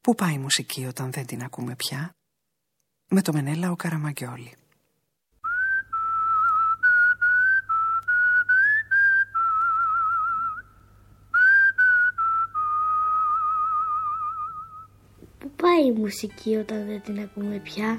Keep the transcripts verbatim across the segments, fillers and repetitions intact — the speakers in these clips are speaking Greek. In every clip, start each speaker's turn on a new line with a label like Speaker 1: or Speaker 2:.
Speaker 1: Πού πάει η μουσική όταν δεν την ακούμε πια? Με το Μενέλαο Καραμαγκιόλη.
Speaker 2: Πού πάει η μουσική όταν δεν την ακούμε πια?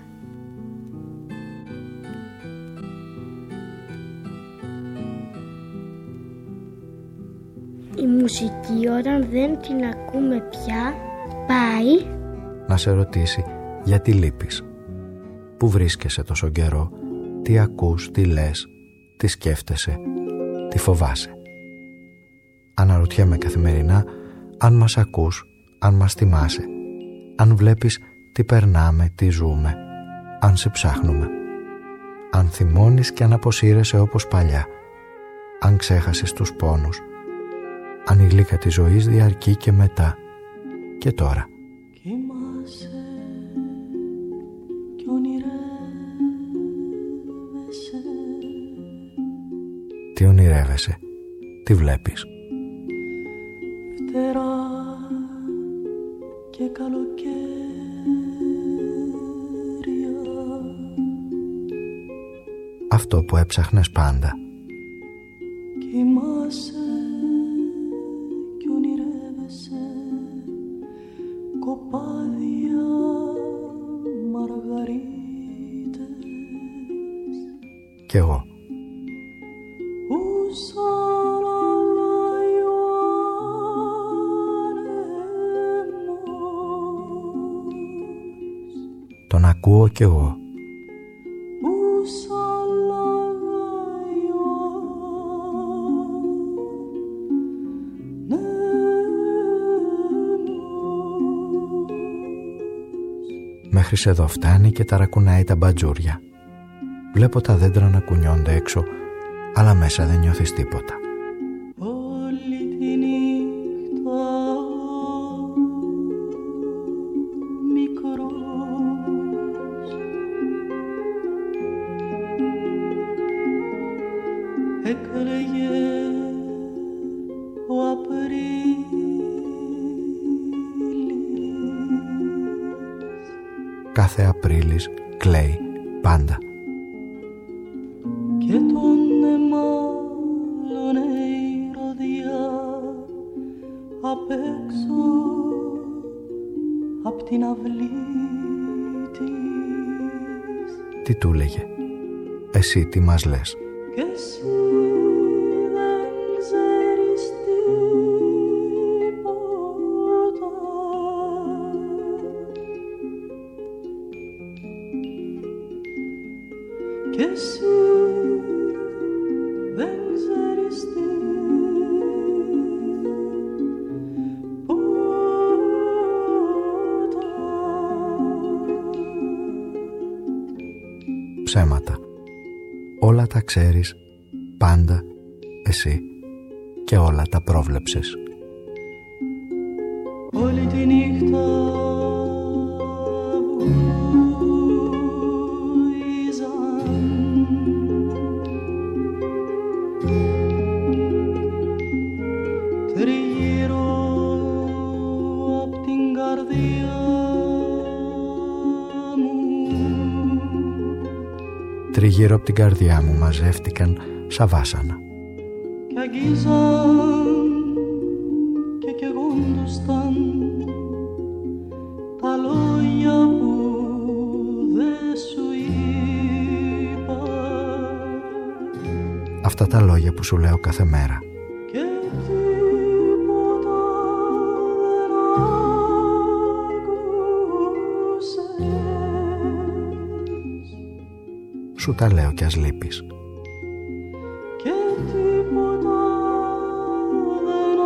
Speaker 2: Η μουσική όταν δεν την ακούμε πια πάει
Speaker 3: να σε ρωτήσει γιατί λείπεις, πού βρίσκεσαι τόσο καιρό, τι ακούς, τι λες, τι σκέφτεσαι, τι φοβάσαι. Αναρωτιέμαι καθημερινά αν μας ακούς, αν μας θυμάσαι, αν βλέπεις τι περνάμε, τι ζούμε, αν σε ψάχνουμε, αν θυμώνεις και αν αποσύρεσαι όπως παλιά, αν ξέχασες τους πόνους, αν η γλύκα της ζωής διαρκεί και μετά και τώρα.
Speaker 4: Κοιμάσαι κι ονειρεύεσαι.
Speaker 3: Τι ονειρεύεσαι, τι βλέπεις?
Speaker 4: Φτερά και καλοκαίρια.
Speaker 3: Αυτό που έψαχνες πάντα.
Speaker 4: Κοιμάσαι κι ονειρεύεσαι. Κοπάδια, μαργαρίτες.
Speaker 3: Κι εγώ. Τον ακούω κι εγώ. Μέχρι σε εδώ φτάνει και ταρακουνάει τα μπατζούρια. Βλέπω τα δέντρα να κουνιόνται έξω, αλλά μέσα δεν νιώθεις τίποτα.
Speaker 4: Όλη τη νύχτα μικρός έκλαιγε ο Απρίλης.
Speaker 3: Κάθε Απρίλης κλαίει πάντα.
Speaker 4: Και τον εμάλωνε η ροδιά απ' έξω απ' την αυλή της.
Speaker 3: Τι του λέγε? Εσύ τι μας λες?
Speaker 4: Κι εσύ δεν ξέρεις τίποτα. Κι εσύ δεν ξέρεις τίποτα.
Speaker 3: Ψέματα. Όλα τα ξέρεις πάντα εσύ και όλα τα πρόβλεψες.
Speaker 4: Όλη τη νύχτα
Speaker 3: Τριγύρω από την καρδιά μου μαζεύτηκαν σαν βάσανα.
Speaker 4: Κι αγγίζαν και καιγόντουσαν τα λόγια που δεν σου είπα.
Speaker 3: Αυτά τα λόγια που σου λέω κάθε μέρα.
Speaker 4: Και τίποτα δεν άκουσες.
Speaker 3: Σου τα λέω κι ας λείπεις.
Speaker 4: Και τίποτα δεν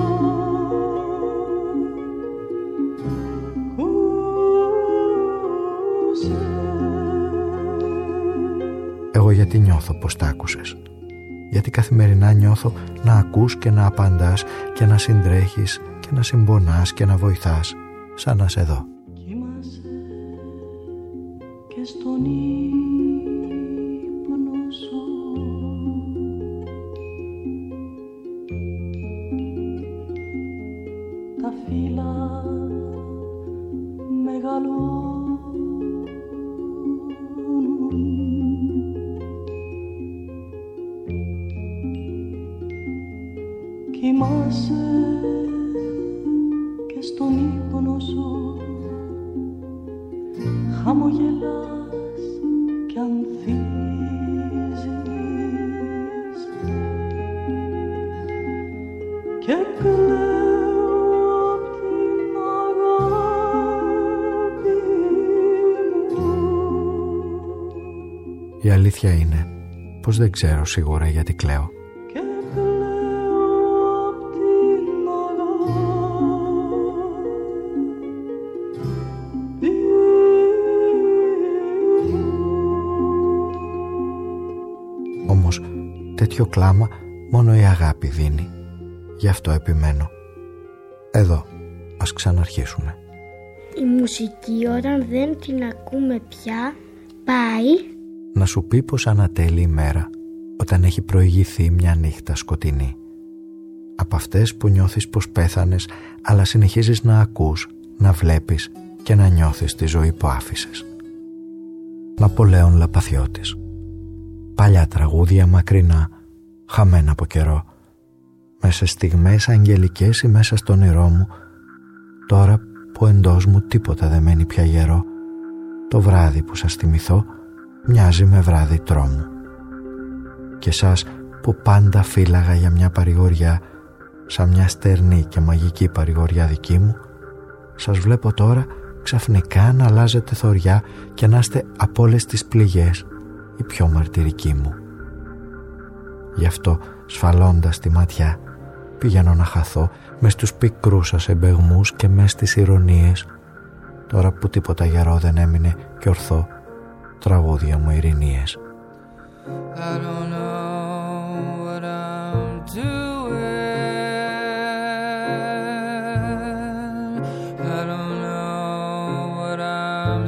Speaker 4: άκουσες.
Speaker 3: Εγώ γιατί νιώθω πως τα άκουσες? Γιατί καθημερινά νιώθω να ακούς και να απαντάς και να συντρέχεις και να συμπονάς και να βοηθάς σαν να σε δω.
Speaker 4: Κοιμάσαι και στον ύπνο σου. Τα φύλλα Κοιμάσαι και στον ύπνο σου χαμογελάς κι ανθίζεις και κλαίω απ' την αγάπη μου.
Speaker 3: Η αλήθεια είναι πως δεν ξέρω σίγουρα γιατί κλαίω. Όμως τέτοιο κλάμα μόνο η αγάπη δίνει. Γι' αυτό επιμένω. Εδώ, ας ξαναρχίσουμε.
Speaker 2: Η μουσική όταν δεν την ακούμε πια πάει
Speaker 3: να σου πει πως ανατέλει η μέρα όταν έχει προηγηθεί μια νύχτα σκοτεινή. Από αυτές που νιώθεις πως πέθανες, αλλά συνεχίζεις να ακούς, να βλέπεις και να νιώθεις τη ζωή που άφησες. Ναπολέων Λαπαθιώτης. Παλιά τραγούδια μακρινά, χαμένα από καιρό. Μέσα στιγμές αγγελικές ή μέσα στον όνειρό μου, τώρα που εντός μου τίποτα δεν μένει πια γερό. Το βράδυ που σας θυμηθώ μοιάζει με βράδυ τρόμου. Και σας που πάντα φύλαγα για μια παρηγοριά, σαν μια στερνή και μαγική παρηγοριά δική μου, σας βλέπω τώρα ξαφνικά να αλλάζετε θωριά και να είστε από όλες τις πληγές η πιο μαρτυρική μου. Γι' αυτό σφαλώντας τη ματιά πηγαίνω να χαθώ μες στους πικρούς σας εμπεγμούς και μες στις ηρωνίες, τώρα που τίποτα γερό δεν έμεινε κι ορθό, τραγούδια μου ειρηνίες.
Speaker 5: I don't know what I'm doing. I don't know what I'm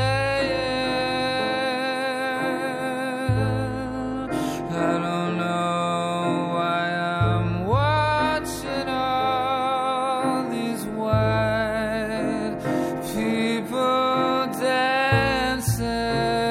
Speaker 5: saying. I don't know why I'm watching all these white people dancing.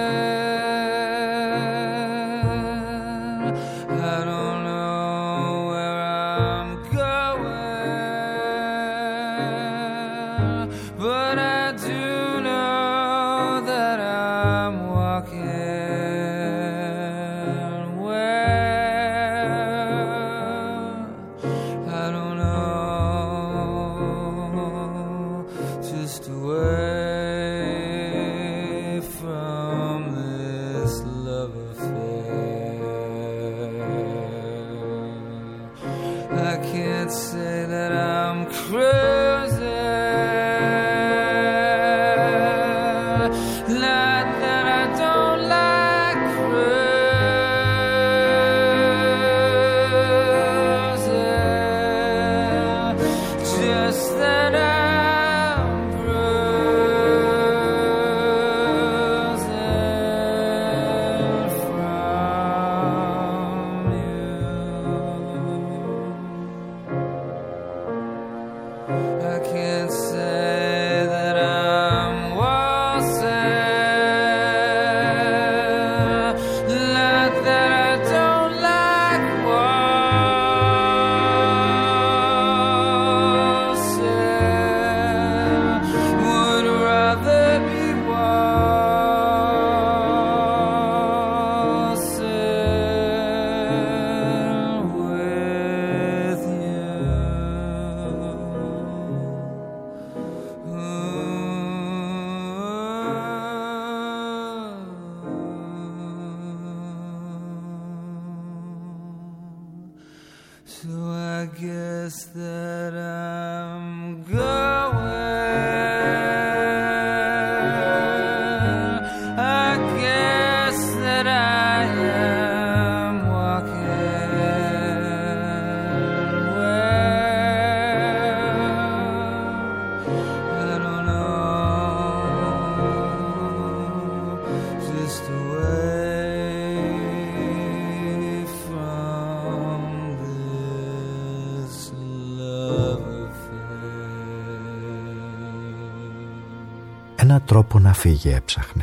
Speaker 3: Ένα τρόπο να φύγει έψαχνε,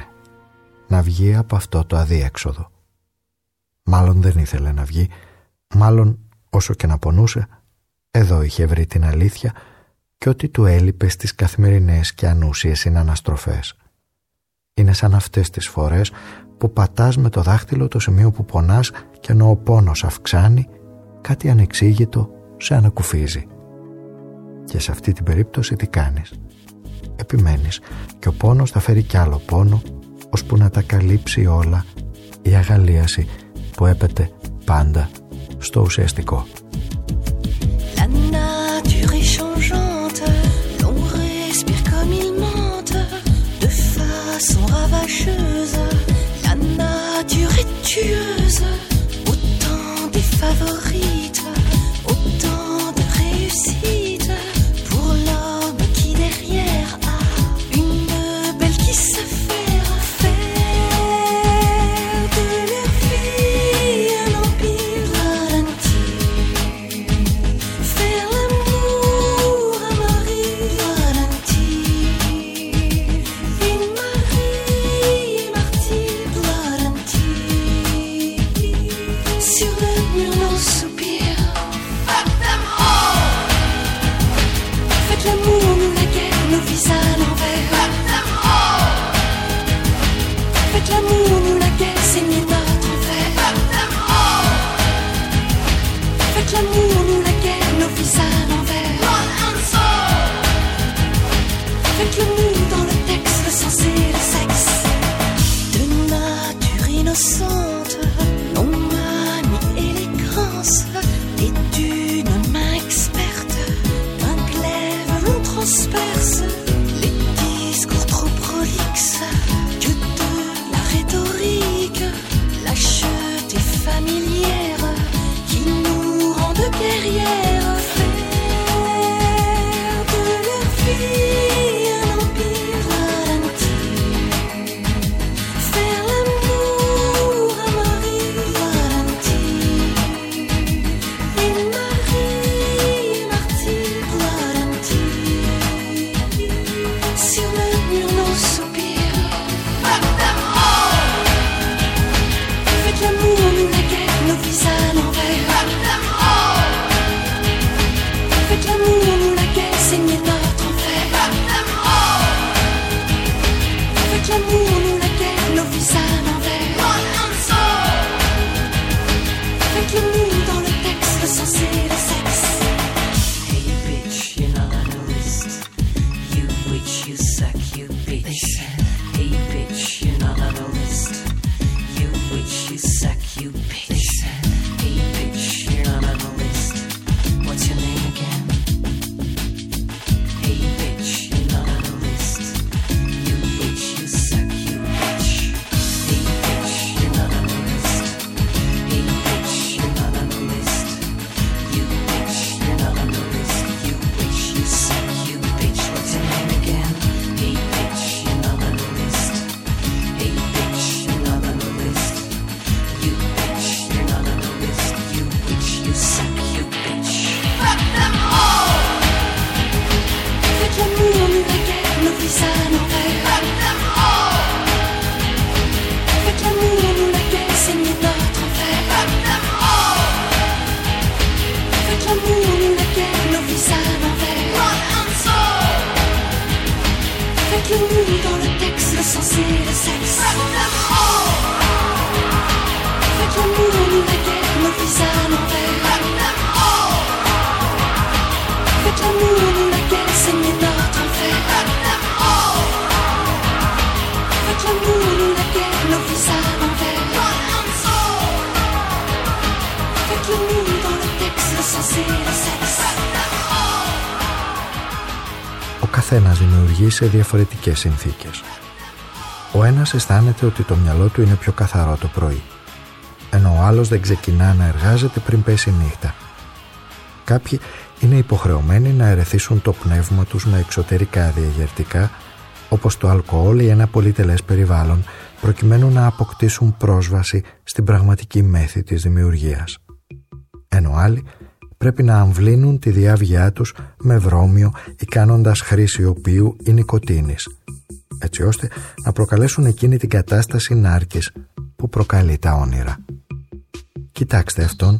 Speaker 3: να βγει από αυτό το αδιέξοδο. Μάλλον δεν ήθελε να βγει, μάλλον όσο και να πονούσε, Εδώ είχε βρει την αλήθεια και ό,τι του έλειπε στις καθημερινές και ανούσιες συναναστροφές. Είναι σαν αυτές τις φορές που πατάς με το δάχτυλο το σημείο που πονάς και ενώ ο πόνος αυξάνει, κάτι ανεξήγητο σε ανακουφίζει. Και σε αυτή την περίπτωση τι κάνεις? Επιμένεις και ο πόνος θα φέρει κι άλλο πόνο, ώσπου να τα καλύψει όλα η αγαλίαση που έπεται πάντα στο ουσιαστικό.
Speaker 6: La nature est changeante, l'on respire comme il mente, de façon ravageuse. La nature est tueuse, autant des favorites, autant de réussites, pour l'homme qui derrière a une belle qui sait faire, faire de leur vie un empire ralenti.
Speaker 3: Ο καθένας δημιουργεί σε διαφορετικές συνθήκες. Ο ένας αισθάνεται ότι το μυαλό του είναι πιο καθαρό το πρωί, ενώ ο άλλος δεν ξεκινά να εργάζεται πριν πέσει η νύχτα. Κάποιοι είναι υποχρεωμένοι να ερεθίσουν το πνεύμα τους με εξωτερικά διαγερτικά, όπως το αλκοόλ ή ένα πολυτελές περιβάλλον, προκειμένου να αποκτήσουν πρόσβαση στην πραγματική μέθη της δημιουργίας. Ενώ άλλοι πρέπει να αμβλύνουν τη διάβγειά τους με βρώμιο ή κάνοντας χρήση οποίου ή νικοτίνης, έτσι ώστε να προκαλέσουν εκείνη την κατάσταση νάρκης που προκαλεί τα όνειρα. Κοιτάξτε αυτόν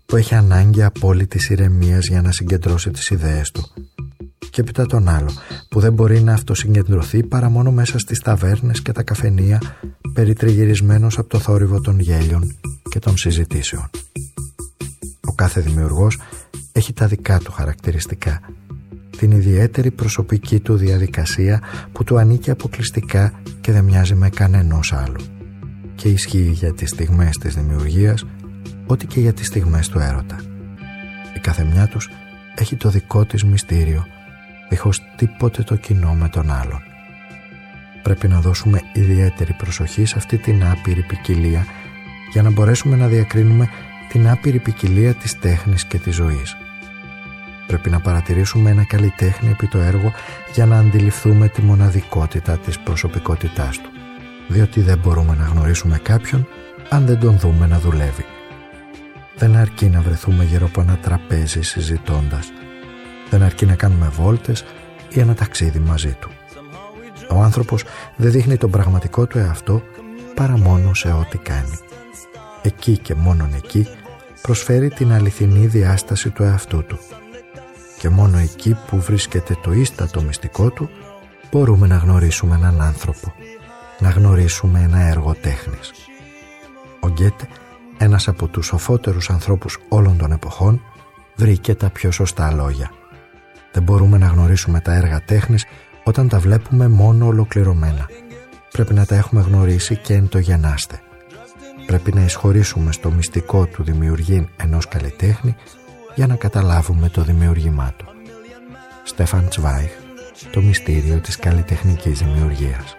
Speaker 3: που έχει ανάγκη απόλυτης ηρεμίας για να συγκεντρώσει τις ιδέες του, και έπειτα τον άλλο που δεν μπορεί να αυτοσυγκεντρωθεί παρά μόνο μέσα στις ταβέρνες και τα καφενεία, περιτριγυρισμένος από το θόρυβο των γέλιων και των συζητήσεων. Ο κάθε δημιουργός έχει τα δικά του χαρακτηριστικά, την ιδιαίτερη προσωπική του διαδικασία που του ανήκει αποκλειστικά και δεν μοιάζει με κανενός άλλου, και ισχύει για τις στιγμές της δημιουργίας ό,τι και για τις στιγμές του έρωτα. Η καθεμιά τους έχει το δικό της μυστήριο, δίχως τίποτε το κοινό με τον άλλον. Πρέπει να δώσουμε ιδιαίτερη προσοχή σε αυτή την άπειρη ποικιλία για να μπορέσουμε να διακρίνουμε την άπειρη ποικιλία της τέχνης και της ζωής. Πρέπει να παρατηρήσουμε ένα καλλιτέχνη επί το έργο για να αντιληφθούμε τη μοναδικότητα της προσωπικότητάς του, διότι δεν μπορούμε να γνωρίσουμε κάποιον αν δεν τον δούμε να δουλεύει. Δεν αρκεί να βρεθούμε γύρω από ένα τραπέζι συζητώντας. Δεν αρκεί να κάνουμε βόλτες ή ένα ταξίδι μαζί του. Ο άνθρωπος δεν δείχνει τον πραγματικό του εαυτό παρά μόνο σε ό,τι κάνει. Εκεί και μόνον εκεί προσφέρει την αληθινή διάσταση του εαυτού του. Και μόνο εκεί που βρίσκεται το ίστατο μυστικό του μπορούμε να γνωρίσουμε έναν άνθρωπο, να γνωρίσουμε ένα έργο τέχνης. Ο Γκέτε, ένας από τους σοφότερους ανθρώπους όλων των εποχών, βρήκε τα πιο σωστά λόγια. Δεν μπορούμε να γνωρίσουμε τα έργα τέχνης όταν τα βλέπουμε μόνο ολοκληρωμένα. Πρέπει να τα έχουμε γνωρίσει και εν το γεννάστε. Πρέπει να εισχωρήσουμε στο μυστικό του δημιουργήν ενός καλλιτέχνη για να καταλάβουμε το δημιουργήμά του. Στέφαν Τσβάιχ, το μυστήριο της καλλιτεχνικής δημιουργίας.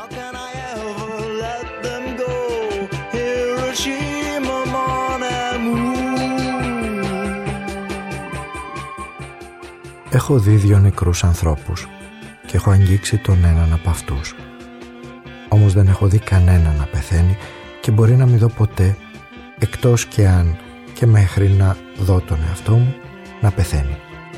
Speaker 3: Έχω δει δύο νεκρούς ανθρώπους και έχω αγγίξει τον έναν από αυτούς. Όμως δεν έχω δει κανένα να πεθαίνει και μπορεί να μην δω ποτέ, εκτός και αν και μέχρι να δω τον εαυτό μου να πεθαίνει.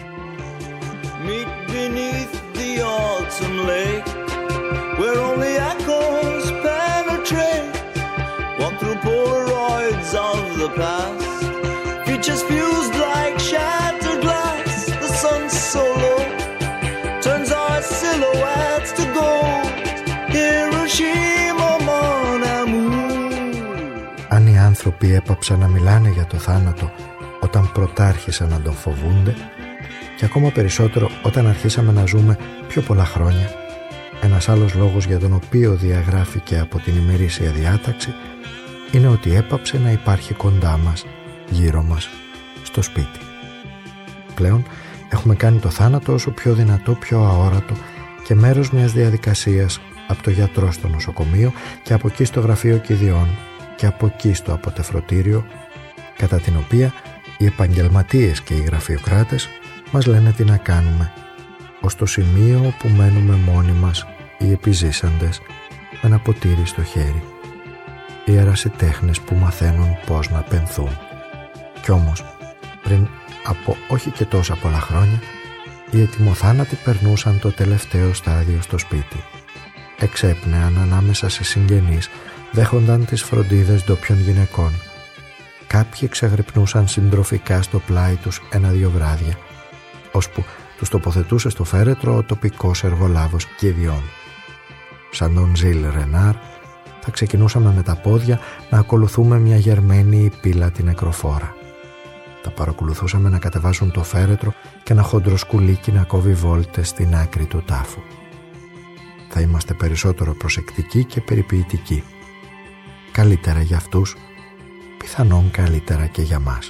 Speaker 7: Meet beneath the autumn lake, where only echoes penetrate. Walk through Polaroids of the past, features fused like shattered glass. The sun's so low, turns our silhouettes to gold. Hiroshima, mon amour.
Speaker 3: Αν οι άνθρωποι έπαψαν να μιλάνε για το θάνατο όταν πρωτάρχισαν να τον φοβούνται, και ακόμα περισσότερο όταν αρχίσαμε να ζούμε πιο πολλά χρόνια, ένας άλλος λόγος για τον οποίο διαγράφηκε από την ημερήσια διάταξη είναι ότι έπαψε να υπάρχει κοντά μας, γύρω μας, στο σπίτι. Πλέον έχουμε κάνει το θάνατο όσο πιο δυνατό, πιο αόρατο και μέρος μιας διαδικασίας, από το γιατρό στο νοσοκομείο και από εκεί στο γραφείο κηδιών και από εκεί στο αποτεφρωτήριο, κατά την οποία οι επαγγελματίες και οι γραφειοκράτες μας λένε τι να κάνουμε, ως το σημείο όπου μένουμε μόνοι μας οι επιζήσαντες με ένα ποτήρι στο χέρι, οι ερασιτέχνες που μαθαίνουν πώς να πενθούν. Κι όμως πριν από όχι και τόσα πολλά χρόνια οι ετοιμοθάνατοι περνούσαν το τελευταίο στάδιο στο σπίτι, εξέπνεαν ανάμεσα σε συγγενείς, δέχονταν τις φροντίδες ντόπιων γυναικών. Κάποιοι ξεγρυπνούσαν συντροφικά στο πλάι τους ένα-δυο βράδια, ώσπου τους τοποθετούσε στο φέρετρο ο τοπικός εργολάβος κηδιών. Σαν τον Ζιλ Ρενάρ θα ξεκινούσαμε με τα πόδια να ακολουθούμε μια γερμένη πύλατη νεκροφόρα. Τα παρακολουθούσαμε να κατεβάζουν το φέρετρο και ένα χοντροσκουλίκι να κόβει βόλτες στην άκρη του τάφου. Θα είμαστε περισσότερο προσεκτικοί και περιποιητικοί. Καλύτερα για αυτούς, πιθανόν καλύτερα και για μας.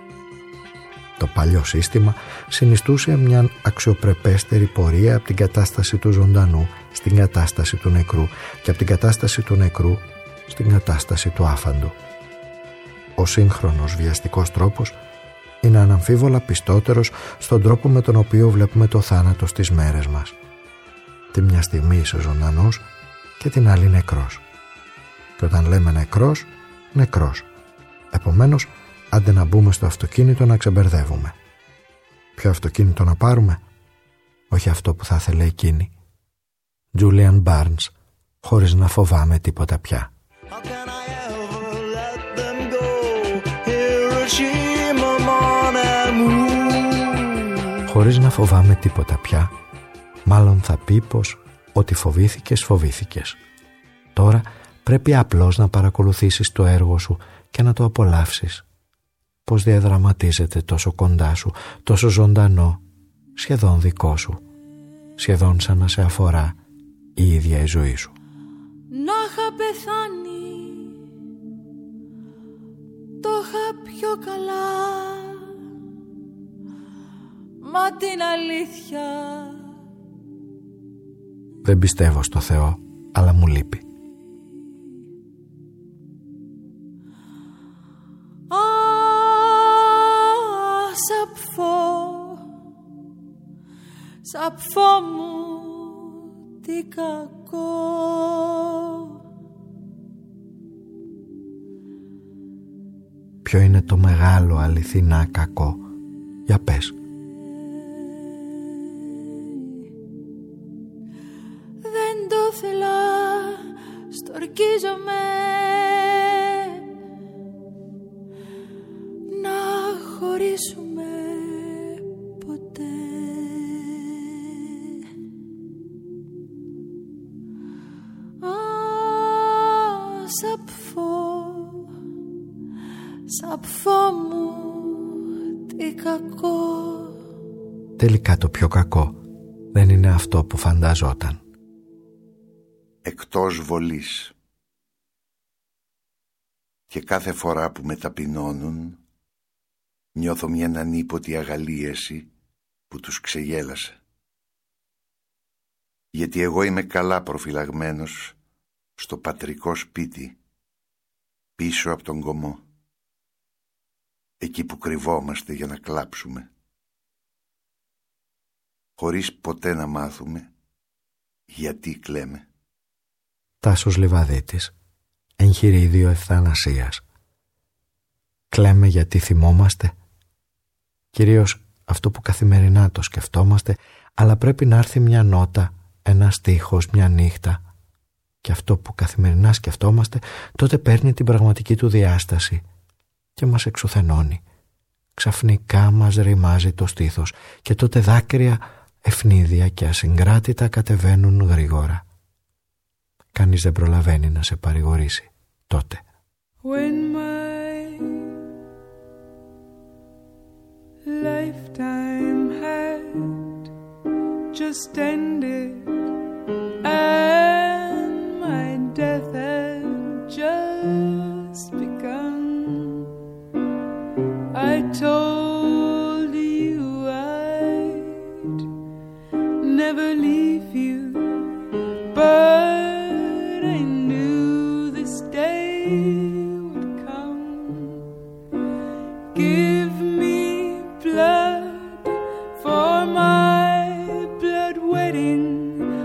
Speaker 3: Το παλιό σύστημα συνιστούσε μια αξιοπρεπέστερη πορεία από την κατάσταση του ζωντανού στην κατάσταση του νεκρού και από την κατάσταση του νεκρού στην κατάσταση του άφαντου. Ο σύγχρονος βιαστικός τρόπος είναι αναμφίβολα πιστότερος στον τρόπο με τον οποίο βλέπουμε το θάνατο στις μέρες μας. Τη μια στιγμή είσαι ζωντανός και την άλλη νεκρός. Και όταν λέμε νεκρός, νεκρός. Επομένως, άντε να μπούμε στο αυτοκίνητο να ξεμπερδεύουμε. Ποιο αυτοκίνητο να πάρουμε? Όχι αυτό που θα ήθελε εκείνη. Julian Barnes, χωρίς να φοβάμαι τίποτα πια.
Speaker 7: How can I ever let them go? Hiroshima,
Speaker 3: χωρίς να φοβάμαι τίποτα πια. Μάλλον θα πει πως ότι φοβήθηκες, φοβήθηκες. Τώρα πρέπει απλώς να παρακολουθήσεις το έργο σου και να το απολαύσεις. Πως διαδραματίζεται τόσο κοντά σου, τόσο ζωντανό, σχεδόν δικό σου, σχεδόν σαν να σε αφορά η ίδια η ζωή σου.
Speaker 6: Να είχα πεθάνει, το είχα πιο καλά, μα την αλήθεια
Speaker 3: δεν πιστεύω στο Θεό, αλλά μου λείπει.
Speaker 6: Α, σαπφό, σαπφό μου, τι κακό.
Speaker 3: Ποιο είναι το μεγάλο αληθινά κακό? Για πες.
Speaker 6: Δεν το θέλα, στορκίζομαι να χωρίσουμε ποτέ. Α, σαπφό, σαπφό μου, τι κακό.
Speaker 3: Τελικά το πιο κακό δεν είναι αυτό που φανταζόταν.
Speaker 8: Εκτός βολής. Και κάθε φορά που με ταπεινώνουν νιώθω μια ανίποτη αγαλίαση που τους ξεγέλασε. Γιατί εγώ είμαι καλά προφυλαγμένος στο πατρικό σπίτι, πίσω από τον κωμό, εκεί που κρυβόμαστε για να κλάψουμε, χωρίς ποτέ να μάθουμε γιατί κλαίμε.
Speaker 3: Τάσος Λιβαδίτης, εγχειρίδιο ευθανασίας. Κλαίμε γιατί θυμόμαστε. Κυρίως αυτό που καθημερινά το σκεφτόμαστε, αλλά πρέπει να έρθει μια νότα, ένα στίχος, μια νύχτα. Και αυτό που καθημερινά σκεφτόμαστε, τότε παίρνει την πραγματική του διάσταση και μας εξουθενώνει. Ξαφνικά μας ρημάζει το στήθος και τότε δάκρυα ευνίδια και ασυγκράτητα κατεβαίνουν γρήγορα. Κανείς δεν προλαβαίνει να σε παρηγορήσει τότε.
Speaker 4: When my lifetime had just ended and my death had just begun, I told you I'd never leave you, but I knew this day would come. Give me blood for my blood wedding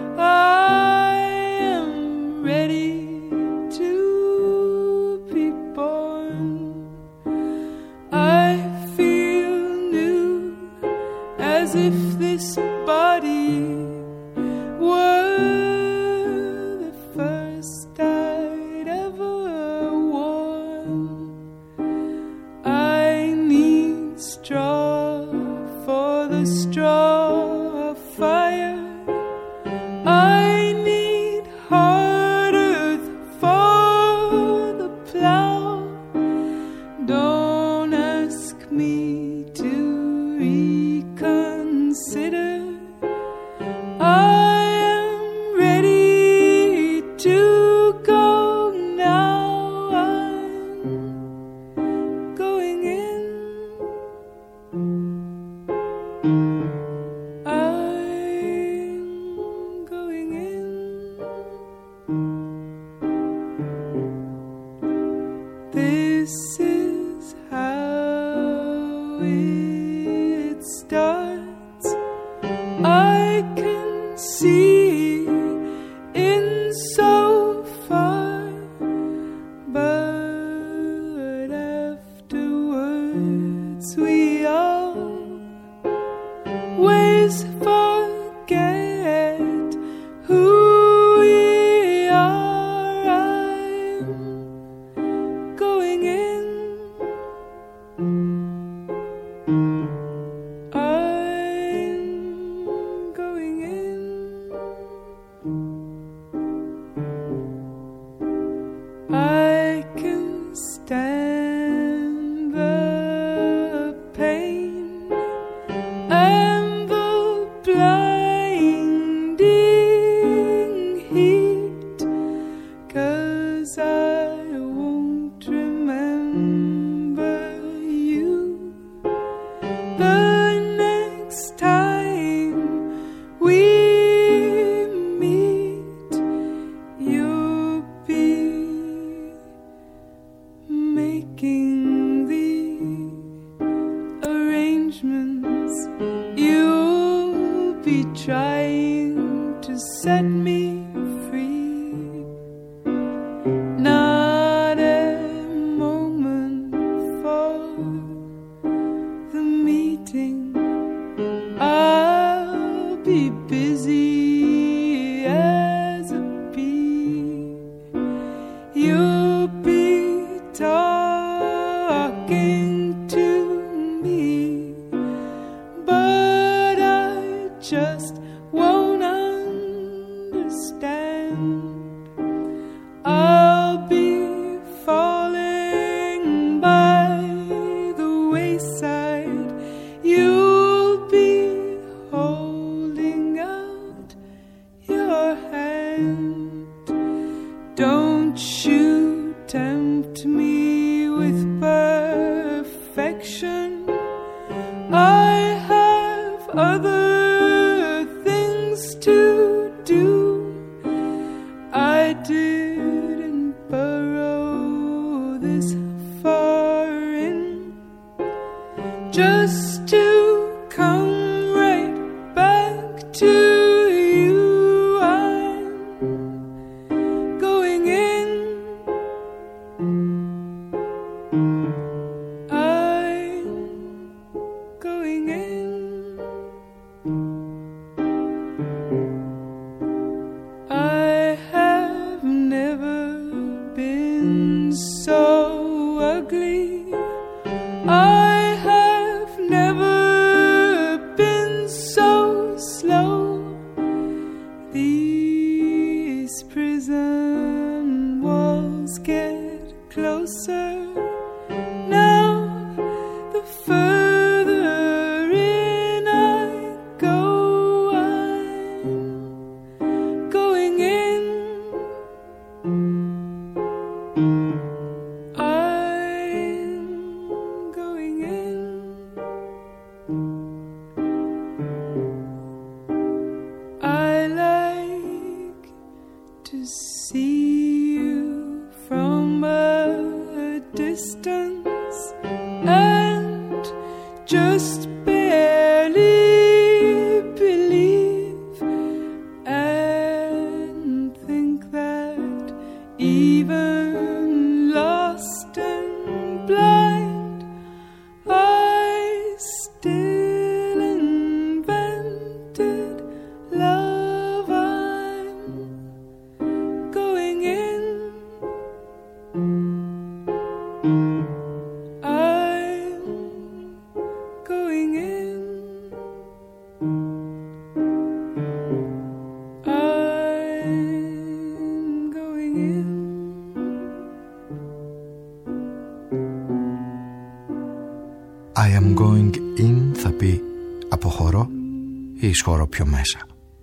Speaker 3: I am going in θα πει αποχωρώ ή εισχωρώ πιο μέσα.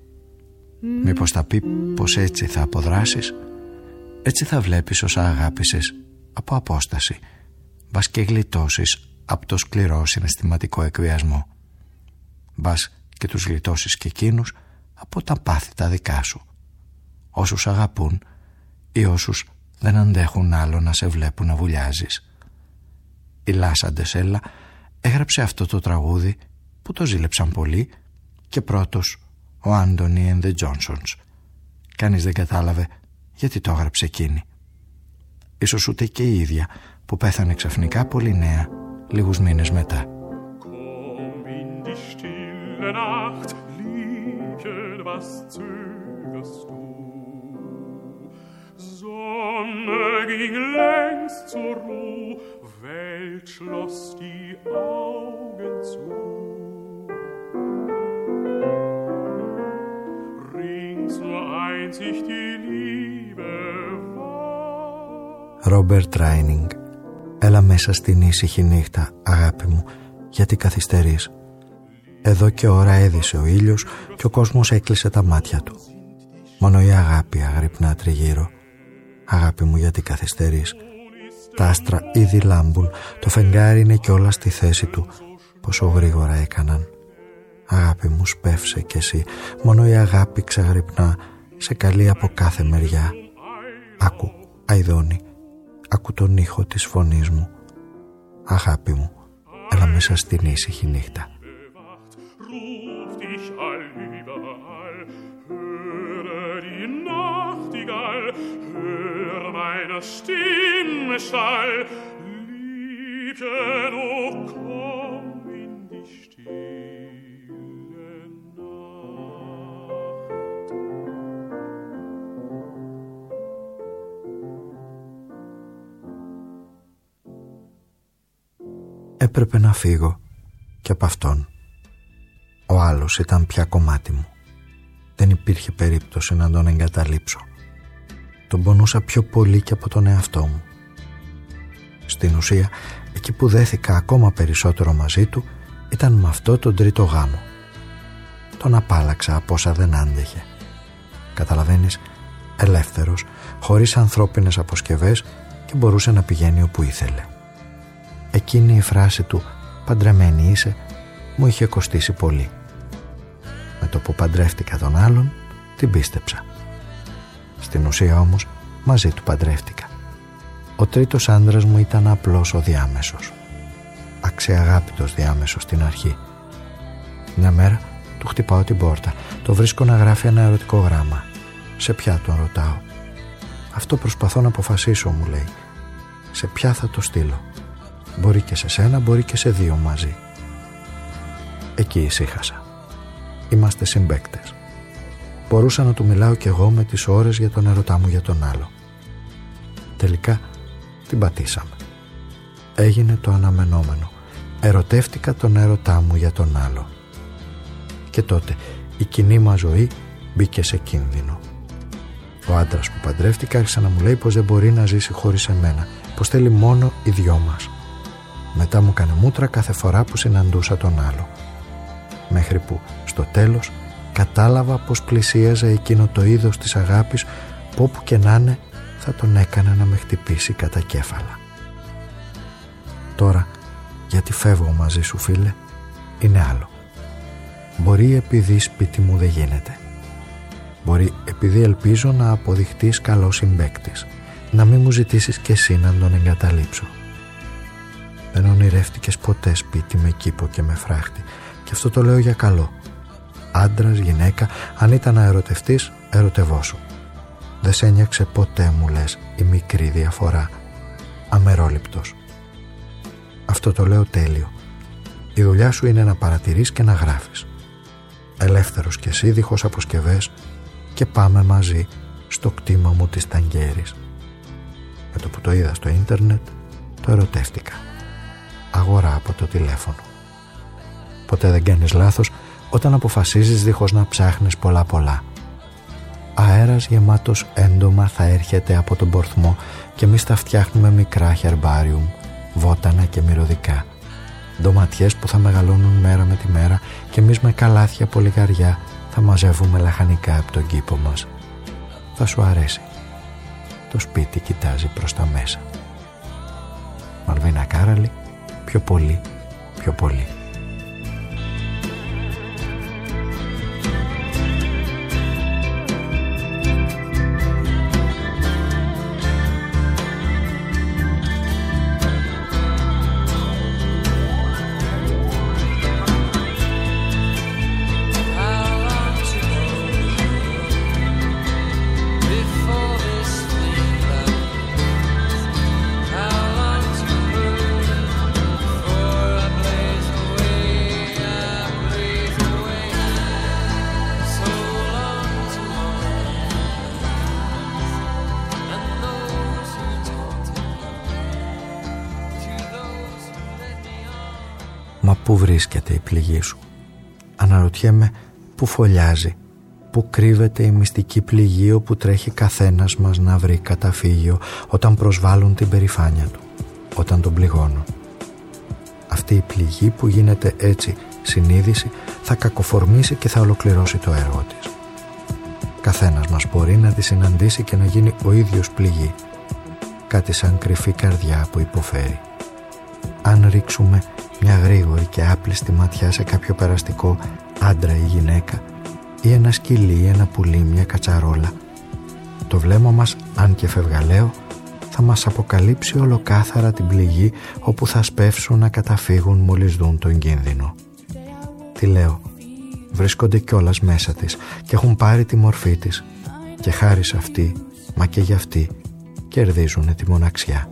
Speaker 3: Μήπως θα πει πως έτσι θα αποδράσεις, έτσι θα βλέπεις όσα αγάπησες από απόσταση, μπας και γλιτώσεις από το σκληρό συναισθηματικό εκβιασμό, μπας και τους γλιτώσεις και εκείνους από τα πάθη τα δικά σου, όσους αγαπούν ή όσους δεν αντέχουν άλλο να σε βλέπουν να βουλιάζεις. Η Λάσα Ντεσέλα έγραψε αυτό το τραγούδι που το ζήλεψαν πολύ και πρώτος ο Άντονι and the Johnsons. Κανείς δεν κατάλαβε γιατί το έγραψε εκείνη. Ίσως ούτε και η ίδια που πέθανε ξαφνικά πολύ νέα λίγους μήνες μετά.
Speaker 9: Sonne ging längst zur Ruh, Welt schloss die Augen zu. Rings nur einzig die Liebe war.
Speaker 3: Ρόμπερτ Ράινινγκ, έλα μέσα στην ήσυχη νύχτα, αγάπη μου, γιατί καθυστερείς. Εδώ και ώρα έδισε ο ήλιος και ο κόσμος έκλεισε τα μάτια του. Μόνο η αγάπη αγρυπνά τριγύρω. Αγάπη μου, γιατί καθυστερείς. Τα άστρα ήδη λάμπουν, το φεγγάρι είναι κιόλας στη θέση του. Πόσο γρήγορα έκαναν. Αγάπη μου, σπεύσε κι εσύ. Μόνο η αγάπη ξαγρυπνά, σε καλεί από κάθε μεριά. Άκου, Αηδόνη, άκου τον ήχο της φωνής μου. Αγάπη μου, έλα μέσα στην ήσυχη νύχτα.
Speaker 9: Ruf dich all überall, höre die hör meine Stimme schall, Liebchen, oh komm in die stille Nacht.
Speaker 3: Έπρεπε να φύγω και από αυτόν. Ο άλλος ήταν πια κομμάτι μου. Δεν υπήρχε περίπτωση να τον εγκαταλείψω. Τον πονούσα πιο πολύ και από τον εαυτό μου. Στην ουσία, εκεί που δέθηκα ακόμα περισσότερο μαζί του ήταν με αυτό τον τρίτο γάμο. Τον απάλαξα από όσα δεν άντεχε. Καταλαβαίνεις, ελεύθερος, χωρίς ανθρώπινες αποσκευές και μπορούσε να πηγαίνει όπου ήθελε. Εκείνη η φράση του «παντρεμένη είσαι» μου είχε κοστίσει πολύ. Με το που παντρεύτηκα τον άλλον, την πίστεψα. Στην ουσία όμως, μαζί του παντρεύτηκα. Ο τρίτος άντρας μου ήταν απλώς ο διάμεσος. Αξιαγάπητος διάμεσος στην αρχή. Μια μέρα του χτυπάω την πόρτα. Το βρίσκω να γράφει ένα ερωτικό γράμμα. Σε ποια τον ρωτάω. Αυτό προσπαθώ να αποφασίσω, μου λέει. Σε ποια θα το στείλω. Μπορεί και σε σένα, μπορεί και σε δύο μαζί. Εκεί ησύχασα. Είμαστε συμπαίκτες. Μπορούσα να του μιλάω κι εγώ με τις ώρες για τον ερωτά μου για τον άλλο. Τελικά την πατήσαμε. Έγινε το αναμενόμενο. Ερωτεύτηκα τον ερωτά μου για τον άλλο. Και τότε η κοινή μας ζωή μπήκε σε κίνδυνο. Ο άντρας που παντρεύτηκα άρχισε να μου λέει πως δεν μπορεί να ζήσει χωρίς εμένα, πως θέλει μόνο οι δυο μας. Μετά μου έκανε μούτρα κάθε φορά που συναντούσα τον άλλο. Μέχρι που στο τέλος κατάλαβα πως πλησίαζε εκείνο το είδος της αγάπης που όπου και να είναι θα τον έκανε να με χτυπήσει κατά κέφαλα. Τώρα γιατί φεύγω μαζί σου, φίλε, είναι άλλο. Μπορεί επειδή σπίτι μου δεν γίνεται. Μπορεί επειδή ελπίζω να αποδειχτείς καλός συμπαίκτης, να μην μου ζητήσεις κι εσύ να τον εγκαταλείψω. Δεν ονειρεύτηκες ποτέ σπίτι με κήπο και με φράχτη, και αυτό το λέω για καλό. Άντρας, γυναίκα, αν ήταν να ερωτευτείς, ερωτευόσου. Δεν σε ένιωξε ποτέ, μου λες, η μικρή διαφορά. Αμερόληπτος. Αυτό το λέω τέλειο. Η δουλειά σου είναι να παρατηρείς και να γράφεις. Ελεύθερος κι εσύ, δίχως αποσκευές, και πάμε μαζί στο κτήμα μου της Ταγκέρης. Με το που το είδα στο ίντερνετ, το ερωτεύτηκα. Αγορά από το τηλέφωνο. Ποτέ δεν κάνεις λάθος όταν αποφασίζεις δίχως να ψάχνεις πολλά πολλά. Αέρας γεμάτος έντομα θα έρχεται από τον πορθμό και εμείς θα φτιάχνουμε μικρά χερμπάριουμ, βότανα και μυρωδικά. Ντοματιές που θα μεγαλώνουν μέρα με τη μέρα και εμείς με καλάθια πολυγαριά θα μαζεύουμε λαχανικά από τον κήπο μας. Θα σου αρέσει. Το σπίτι κοιτάζει προς τα μέσα. Μαλβίνα Κάραλη, πιο πολύ, πιο πολύ. Μα πού βρίσκεται η πληγή σου? Αναρωτιέμαι πού φωλιάζει, πού κρύβεται η μυστική πληγή όπου τρέχει καθένας μας να βρει καταφύγιο όταν προσβάλλουν την περηφάνεια του, όταν τον πληγώνουν. Αυτή η πληγή που γίνεται έτσι συνείδηση θα κακοφορμήσει και θα ολοκληρώσει το έργο της. Καθένας μας μπορεί να τη συναντήσει και να γίνει ο ίδιος πληγή, κάτι σαν κρυφή καρδιά που υποφέρει. Αν ρίξουμε μια γρήγορη και άπλιστη ματιά σε κάποιο περαστικό, άντρα ή γυναίκα, ή ένα σκυλί ή ένα πουλί, μια κατσαρόλα, το βλέμμα μας, αν και φευγαλαίο, θα μας αποκαλύψει ολοκάθαρα την πληγή όπου θα σπεύσουν να καταφύγουν μόλις δουν τον κίνδυνο. Τι λέω, βρίσκονται κιόλας μέσα της και έχουν πάρει τη μορφή της, και χάρη σε αυτή μα και για αυτοί κερδίζουν τη μοναξιά.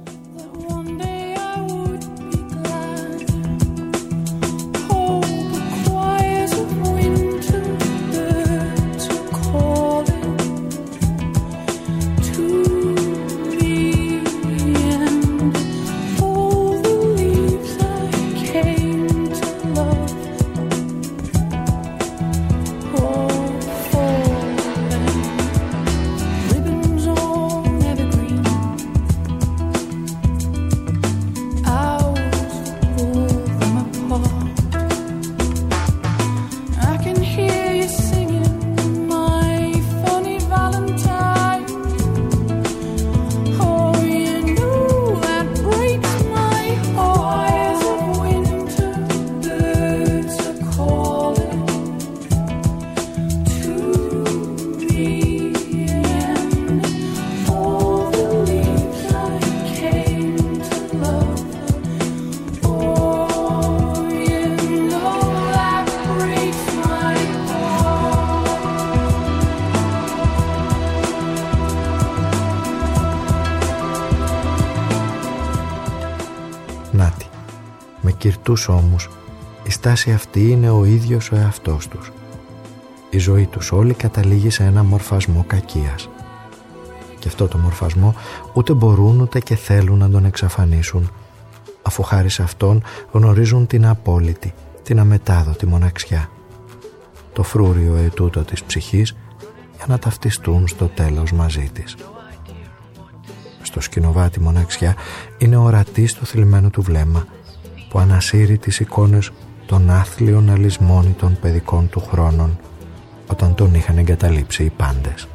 Speaker 3: Κυρτούς όμως, η στάση αυτή είναι ο ίδιος ο εαυτός τους. Η ζωή τους όλη καταλήγει σε ένα μορφασμό κακίας. Και αυτό το μορφασμό ούτε μπορούν ούτε και θέλουν να τον εξαφανίσουν, αφού χάρη σε αυτόν γνωρίζουν την απόλυτη, την αμετάδοτη μοναξιά. Το φρούριο ετούτο της ψυχής για να ταυτιστούν στο τέλος μαζί της. Στο σκηνοβάτι μοναξιά είναι ορατή στο θλιμμένο του βλέμμα, που ανασύρει τις εικόνες των άθλιων αλυσμόνητων παιδικών του χρόνων όταν τον είχαν εγκαταλείψει οι πάντες.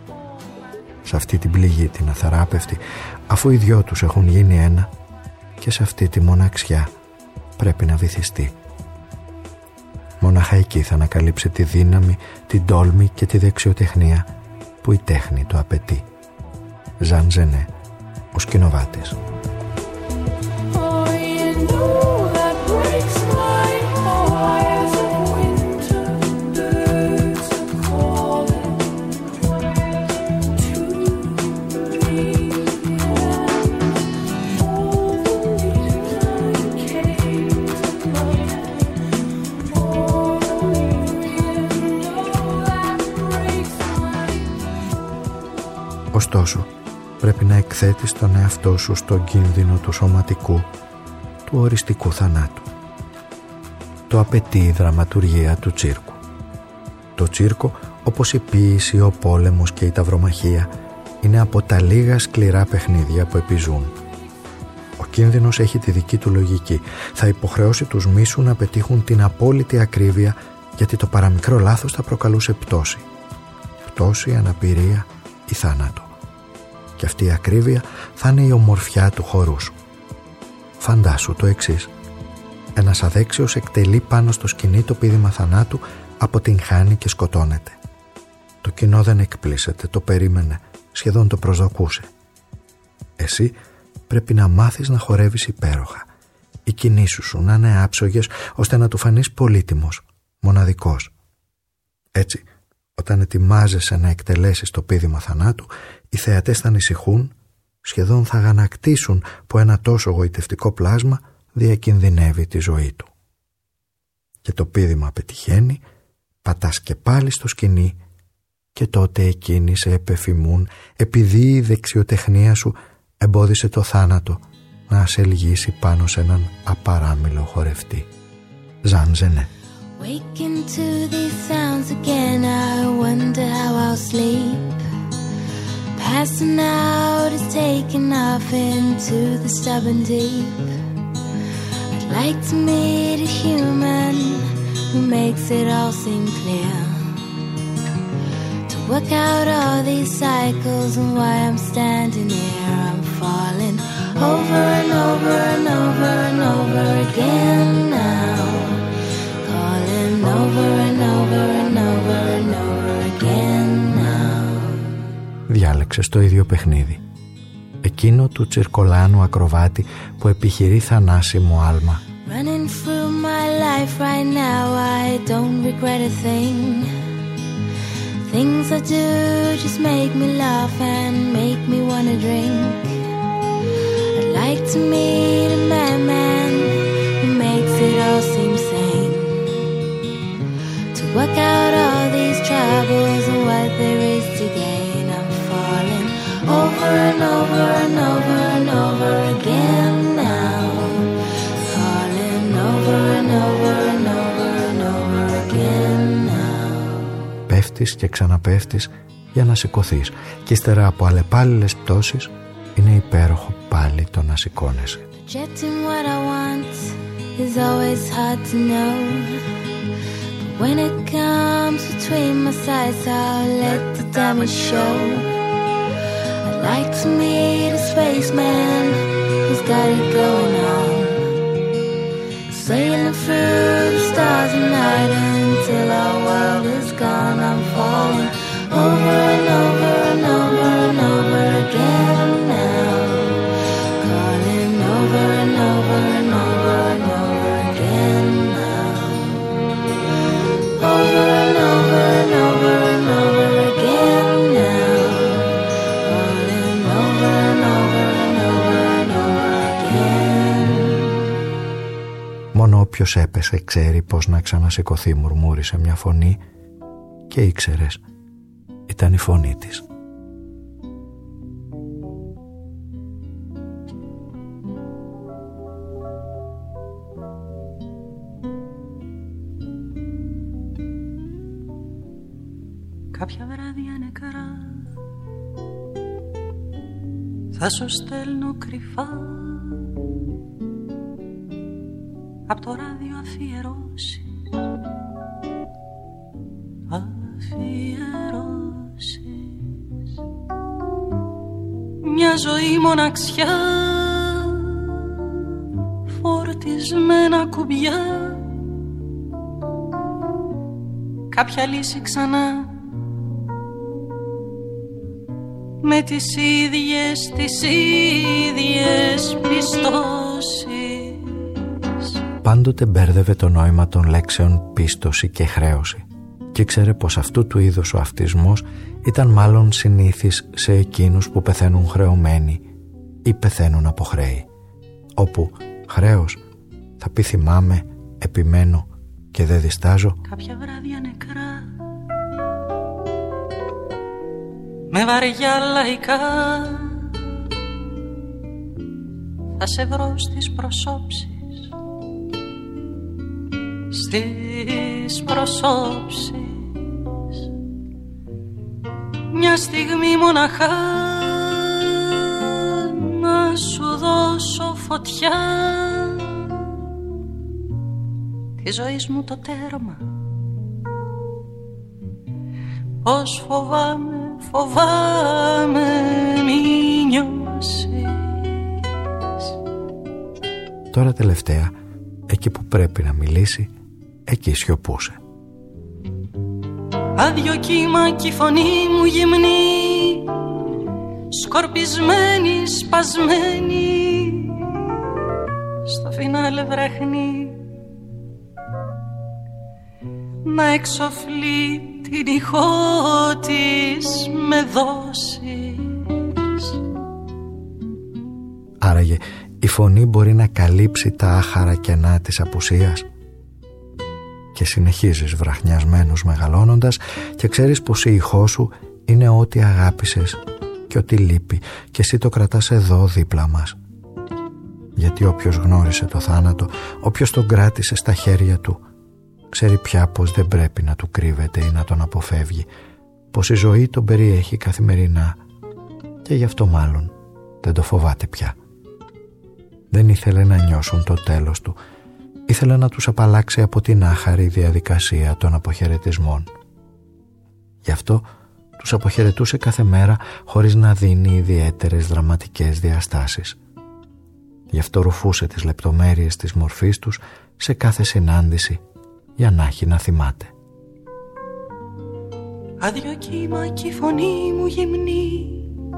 Speaker 3: Σε αυτή την πληγή την αθαράπευτη, αφού οι δυο τους έχουν γίνει ένα, και σε αυτή τη μοναξιά πρέπει να βυθιστεί. Μονάχα εκεί θα ανακαλύψει τη δύναμη, την τόλμη και τη δεξιοτεχνία που η τέχνη το απαιτεί. Ζαν Ζενέ, ο σκηνοβάτης. Ωστόσο, πρέπει να εκθέτεις τον εαυτό σου στον κίνδυνο του σωματικού, του οριστικού θανάτου. Το απαιτεί η δραματουργία του τσίρκου. Το τσίρκο, όπως η ποίηση, ο πόλεμος και η ταυρομαχία, είναι από τα λίγα σκληρά παιχνίδια που επιζούν. Ο κίνδυνος έχει τη δική του λογική. Θα υποχρεώσει τους μίσου να πετύχουν την απόλυτη ακρίβεια, γιατί το παραμικρό λάθος θα προκαλούσε πτώση. Πτώση, αναπηρία ή θάνατο. Και αυτή η ακρίβεια θα είναι η ομορφιά του χορού σου. Φαντάσου το εξής. Ένας αδέξιος εκτελεί πάνω στο σκηνή το πείδημα θανάτου, αποτυγχάνει και σκοτώνεται. Το κοινό δεν εκπλήσεται, το περίμενε, σχεδόν το προσδοκούσε. Εσύ πρέπει να μάθεις να χορεύεις υπέροχα. Οι κινήσεις σου να είναι άψογες, ώστε να του φανείς πολύτιμος, μοναδικός. Έτσι, όταν ετοιμάζεσαι να εκτελέσεις το πείδημα θανάτου, οι θεατές θα ανησυχούν, σχεδόν θα αγανακτήσουν που ένα τόσο γοητευτικό πλάσμα διακινδυνεύει τη ζωή του. Και το πείδημα πετυχαίνει, πατάς και πάλι στο σκηνή, και τότε εκείνοι σε επεφημούν, επειδή η δεξιοτεχνία σου εμπόδισε το θάνατο να σε λυγίσει πάνω σε έναν απαράμιλο χορευτή. Ζαν Ζενέ.
Speaker 6: Waking to these sounds again, I wonder how I'll sleep. Passing out is taking off into the stubborn deep. I'd like to meet a human who makes it all seem clear. To work out all these cycles and why I'm standing here. I'm falling over and over and over and over again now. Over and over and over and over again now.
Speaker 3: Διάλεξες το ίδιο παιχνίδι. Εκείνο του τσιρκολάνου ακροβάτη που επιχειρεί θανάσιμο άλμα.
Speaker 6: Running through my life right now, I don't regret a thing. things I do just make me laugh and make me wanna drink. I'd like to meet a madman who makes it all seem sane, to work out all these troubles and what there is to gain. I'm falling over and over and over and over again now, falling over and over and over and over again now.
Speaker 3: Πέφτεις και ξαναπέφτεις για να σηκωθείς και ύστερα από αλλεπάλληλες πτώσεις είναι υπέροχο πάλι το να σηκώνεσαι.
Speaker 6: Projecting what I want is always hard to know, but when it comes between my sides I'll let the damage show. I'd like to meet a spaceman who's got it going on, sailing through the stars at night until our world is gone. I'm falling over and over and over and over again now, calling over and over and over and over again now, over and over and over and over again now, calling over and over and over and over again.
Speaker 3: Μόνο όποιος έπεσε ξέρει πως να ξανασηκωθεί, μουρμούρισε μια φωνή και ήξερες, ήταν η φωνή της.
Speaker 4: Κάποια βράδια νεκρά θα σου στέλνω κρυφά απ' το ράδιο αφιερώσεις, αφιερώσεις, μια ζωή μοναξιά φορτισμένα κουμπιά, κάποια λύση ξανά με τις ίδιες, τις ίδιες πιστώσεις.
Speaker 3: Πάντοτε μπέρδευε το νόημα των λέξεων πίστοση και χρέωση και ήξερε πως αυτού του είδους ο αυτισμός ήταν μάλλον συνήθις σε εκείνους που πεθαίνουν χρεωμένοι ή πεθαίνουν από χρέη, όπου χρέος θα πει θυμάμαι, επιμένω και δεν διστάζω.
Speaker 4: Κάποια βράδια νεκρά με βαριά λαϊκά θα σε βρω στις προσώψεις, στις προσώψεις, μια στιγμή μοναχά να σου δώσω φωτιά της ζωής μου το τέρμα. Πως φοβάμαι, φοβάμαι μη νιώσεις.
Speaker 3: Τώρα τελευταία, εκεί που πρέπει να μιλήσει, εκεί σιωπούσε.
Speaker 4: Άδειο κύμα κι η φωνή μου γυμνή, σκορπισμένη, σπασμένη, στο φινάλε βραχνή, να εξοφλεί την ηχό της με δόσεις.
Speaker 3: Άραγε η φωνή μπορεί να καλύψει τα άχαρα κενά της απουσίας. Και συνεχίζεις βραχνιασμένος μεγαλώνοντας και ξέρεις πως η ηχό σου είναι ό,τι αγάπησες και ό,τι λείπει και εσύ το κρατάς εδώ δίπλα μας. Γιατί όποιος γνώρισε το θάνατο, όποιος τον κράτησε στα χέρια του, ξέρει πια πως δεν πρέπει να του κρύβεται ή να τον αποφεύγει, πως η ζωή τον περιέχει καθημερινά και γι' αυτό μάλλον δεν το φοβάται πια. Δεν ήθελε να νιώσουν το τέλος του, ήθελε να τους απαλλάξει από την άχαρη διαδικασία των αποχαιρετισμών. Γι' αυτό τους αποχαιρετούσε κάθε μέρα χωρίς να δίνει ιδιαίτερες δραματικές διαστάσεις. Γι' αυτό ρουφούσε τις λεπτομέρειες της μορφής τους σε κάθε συνάντηση για να έχει να θυμάται.
Speaker 4: Άδειο κύμα κι η φωνή μου γυμνή,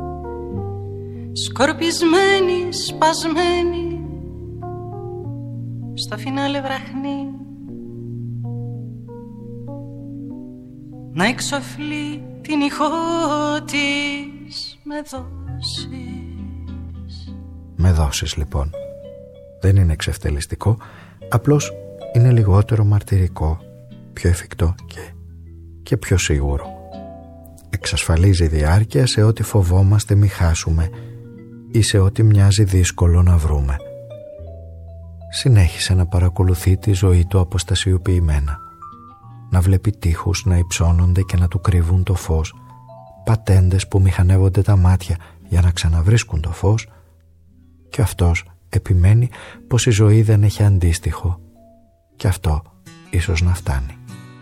Speaker 4: σκορπισμένη, σπασμένη, στο φινάλε βραχνή, να εξοφλεί την ηχό της με δώσεις.
Speaker 3: Με δώσεις λοιπόν. Δεν είναι εξευτελιστικό, απλώς είναι λιγότερο μαρτυρικό, πιο εφικτό και, και πιο σίγουρο. Εξασφαλίζει διάρκεια σε ό,τι φοβόμαστε μη χάσουμε ή σε ό,τι μοιάζει δύσκολο να βρούμε. Συνέχισε να παρακολουθεί τη ζωή του αποστασιοποιημένα, να βλέπει τείχους να υψώνονται και να του κρύβουν το φως, πατέντες που μηχανεύονται τα μάτια για να ξαναβρίσκουν το φως, και αυτός επιμένει πως η ζωή δεν έχει αντίστοιχο, και αυτό ίσως να φτάνει.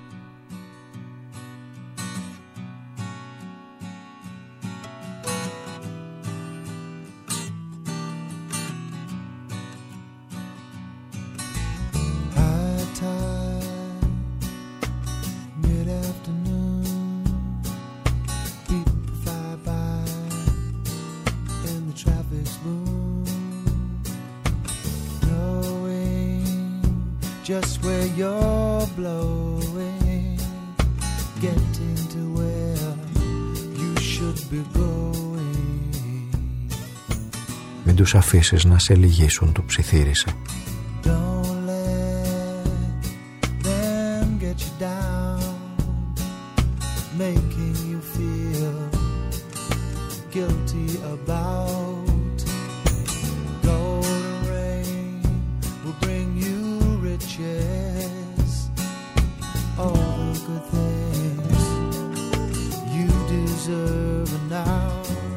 Speaker 10: Just where you're blowing, getting to where you should be going.
Speaker 3: Μην τους αφήσεις να σε λυγίσουν, του ψιθύρισε.
Speaker 10: Don't let them get you down, making you feel guilty about golden rain will bring you riches, all the good things you deserve now.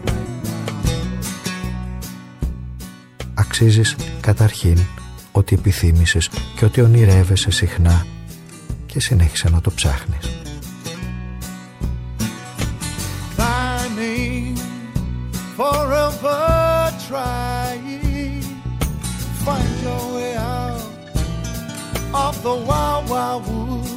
Speaker 3: Αξίζεις καταρχήν ό,τι επιθύμησες και ό,τι ονειρεύεσαι συχνά, και συνέχισε να το ψάχνεις.
Speaker 10: Climbing, forever trying, find your way out of the wild, wild wood.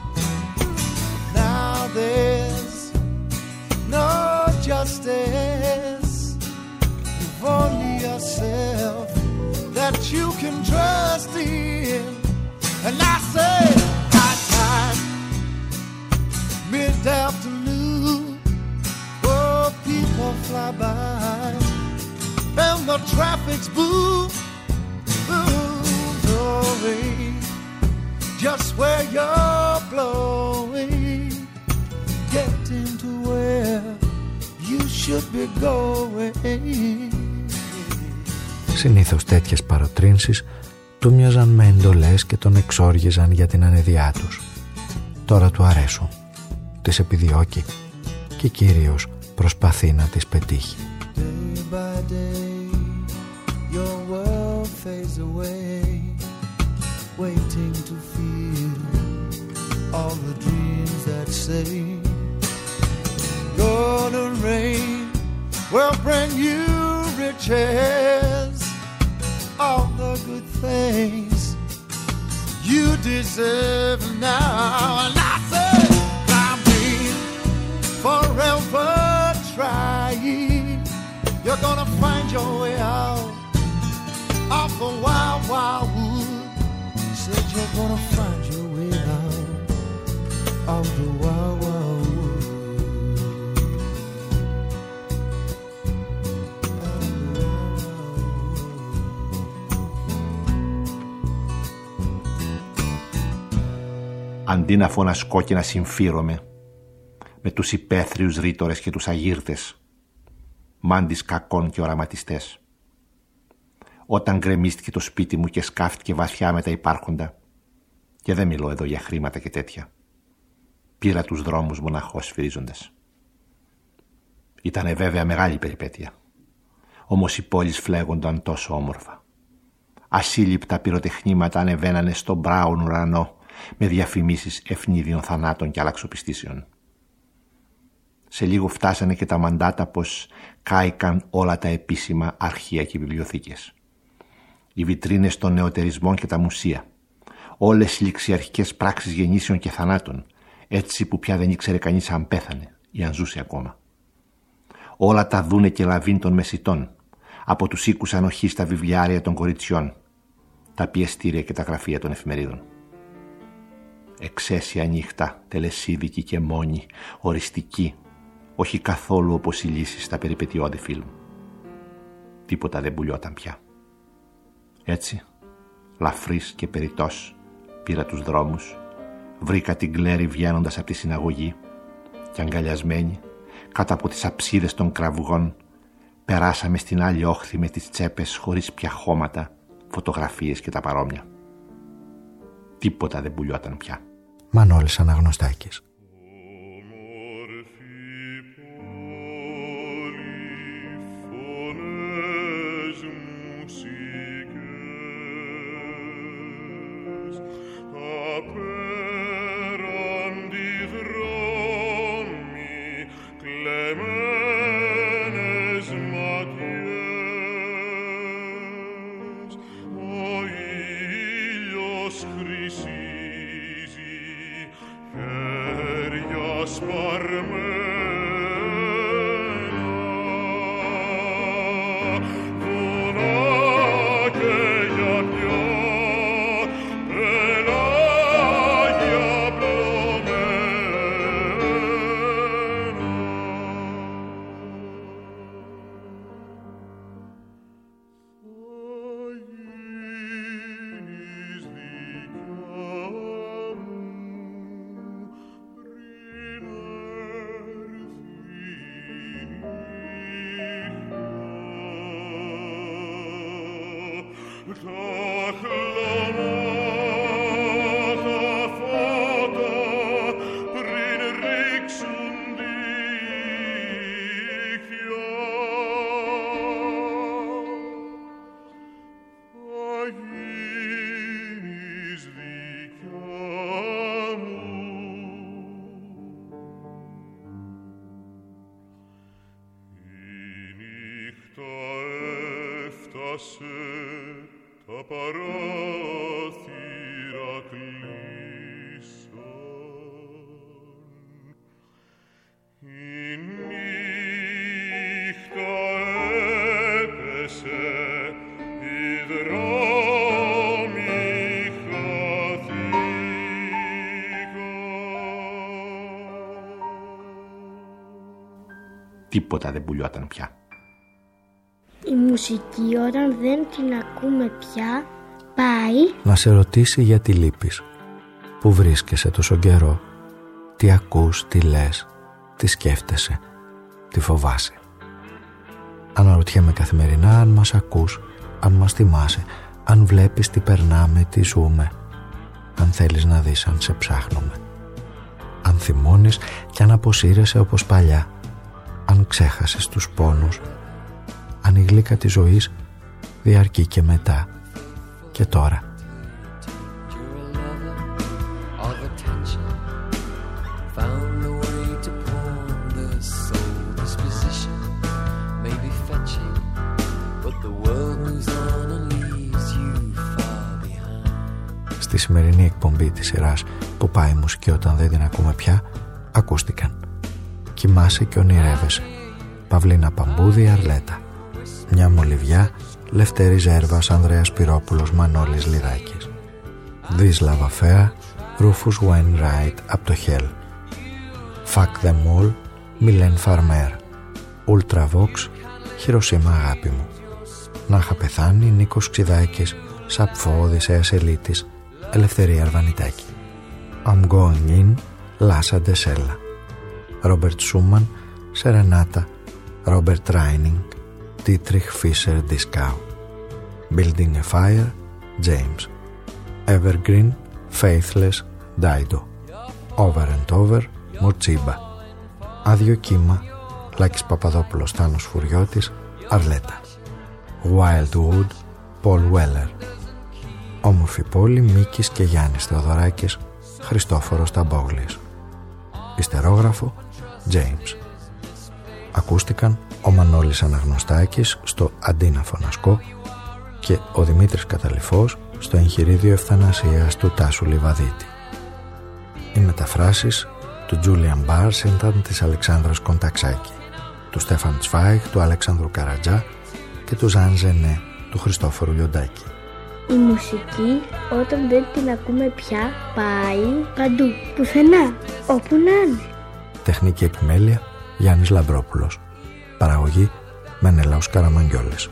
Speaker 10: Now there's no justice. You've only yourself that you can trust in. And I say, high time, mid-afternoon, oh, people fly by, and the traffic's boom, boom, blowing. Just where you're blowing, getting to where you should be going.
Speaker 3: Συνήθως τέτοιες παροτρύνσεις του μοιάζαν με εντολές και τον εξόργιζαν για την ανεδειά τους. Τώρα του αρέσουν, τις επιδιώκει και κυρίως προσπαθεί να τις πετύχει.
Speaker 10: Day by day, your world fades away, waiting to feel all the dreams that say golden rain will bring you riches, all the good things you deserve now. And I say, climbing, forever trying, you're gonna find your way out of the wild, wild wood. Said you're gonna find your way out of the wild, wild wood.
Speaker 11: Αντί να φωνασκώ και να συμφύρωμαι με τους υπαίθριους ρήτορες και τους αγύρτες, μάντις κακών και οραματιστές, όταν γκρεμίστηκε το σπίτι μου και σκάφτηκε βαθιά με τα υπάρχοντα, και δεν μιλώ εδώ για χρήματα και τέτοια, πήρα τους δρόμους μοναχώς σφυρίζοντας. Ήτανε βέβαια μεγάλη περιπέτεια, όμως οι πόλεις φλέγονταν τόσο όμορφα. Ασύλληπτα πυροτεχνήματα ανεβαίνανε στον μπράουν ουρανό με διαφημίσεις ευνίδιων θανάτων και αλλαξοπιστήσεων. Σε λίγο φτάσανε και τα μαντάτα πως κάηκαν όλα τα επίσημα αρχεία και βιβλιοθήκες. Οι βιτρίνες των νεωτερισμών και τα μουσεία. Όλες οι ληξιαρχικές πράξεις γεννήσεων και θανάτων, έτσι που πια δεν ήξερε κανείς αν πέθανε ή αν ζούσε ακόμα. Όλα τα δούνε και λαβήν των μεσιτών, από τους οίκους ανοχής στα βιβλιάρια των κοριτσιών, τα πιεστήρια και τα γραφεία των εφημερίδων. εξαίσια νύχτα, τελεσίδικη και μόνη, οριστική, όχι καθόλου όπως οι λύσεις στα περιπετειώδη φιλμ. Τίποτα δεν πουλιόταν πια. Έτσι, λαφρής και περιττός, πήρα τους δρόμους, βρήκα την Κλέρι βγαίνοντας από τη συναγωγή και αγκαλιασμένη, κάτω από τις αψίδες των κραυγών, περάσαμε στην άλλη όχθη με τις τσέπες χωρίς πια χώματα, φωτογραφίες και τα παρόμοια. Τίποτα δεν πουλιόταν πια.
Speaker 3: Μανώλης Αναγνωστάκης.
Speaker 9: Τα παράθυρα κλείσαν, η νύχτα έπεσε, οι δρόμοι χαθήκαν.
Speaker 11: Τίποτα δεν πουλιόταν πια.
Speaker 2: Η μουσική όταν δεν την ακούμε πια πάει
Speaker 3: να σε ρωτήσει γιατί λείπεις, που βρίσκεσαι τόσο καιρό, τι ακούς, τι λες, τι σκέφτεσαι, τι φοβάσαι. Αναρωτιέμαι καθημερινά αν μας ακούς, αν μας θυμάσαι, αν βλέπεις τι περνάμε, τι ζούμε, αν θέλεις να δεις αν σε ψάχνουμε, αν θυμώνεις και αν αποσύρεσαι όπως παλιά, αν ξέχασες τους πόνους, αν η γλύκα της ζωής διαρκεί και μετά και τώρα. Στη σημερινή εκπομπή της σειράς που πάει η μουσική όταν δεν την ακούμε πια, ακούστηκαν «Κοιμάσαι και ονειρεύεσαι», Παυλίνα Παμπούδη, Αρλέτα, «Μια μολυβιά», Λευτέρης Ζέρβας, Ανδρέας Πυρόπουλος, Μανώλης Λιδάκης, Δίσλαβα Φέα, Ρούφους Wainwright από το Hell, Fuck them all, Μιλέν Φαρμέρ, Ultravox, Χειροσύμα αγάπη μου, Να είχα πεθάνει, Νίκος Ξιδάκης, Σαπφό, Οδυσσέας Ελίτης, Ελευθερία Αρβανιτάκη, I'm going in, Λάσα Ντεσέλα, Ρόμπερτ Σούμαν, Σερενάτα, Ρόμπερτ Ράινινγκ, Dietrich Fischer Dieskau, Building a Fire, James, Evergreen, Faithless, Dido, Over and Over, Mochiba, Άδειο κύμα, Λάκης Παπαδόπουλος, Τάνος Φουριώτης, Αρλέτα, Wildwood, Paul Weller, Όμορφη πόλη, Μίκης και Γιάννης Θεοδωράκης, Χριστόφορος Ταμπόγλης, Ιστερόγραφο, James. Ακούστηκαν ο Μανώλης Αναγνωστάκης στο «Αντί να φωνασκώ» και ο Δημήτρης Καταλυφός στο εγχειρίδιο ευθανασίας του Τάσου Λιβαδίτη. Οι μεταφράσεις του Τζούλιαν Μπάρς ήταν της Αλεξάνδρας Κονταξάκη, του Στέφαν Τσβάιχ, του Αλεξάνδρου Καρατζά και του Ζαν Ζενέ, του Χριστόφορου Λιοντάκη.
Speaker 2: Η μουσική, όταν δεν την ακούμε πια, πάει παντού, πουθενά, όπου να είναι.
Speaker 3: Τεχνική επιμέλεια Γιάννης Λαμπρόπουλος. Παραγωγή Μενέλαος Καραμαγγιόλης.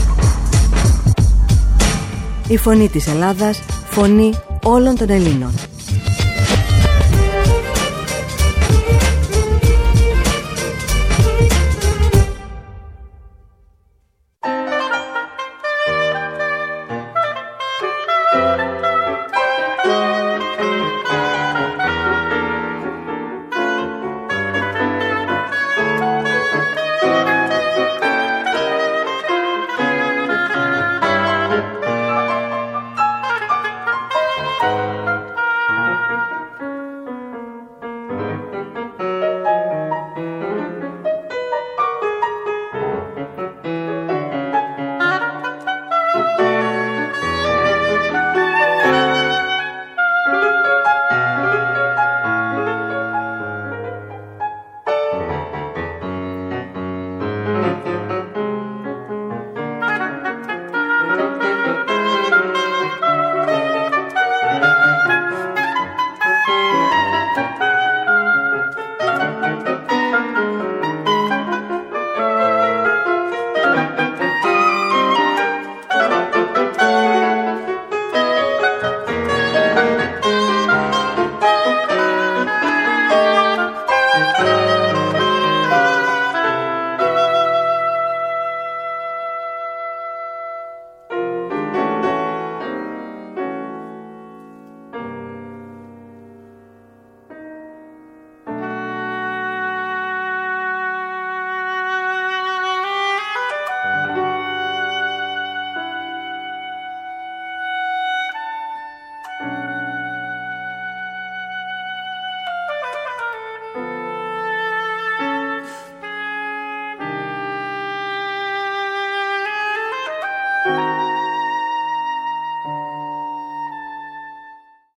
Speaker 12: Η φωνή της Ελλάδας, φωνή όλων των Ελλήνων.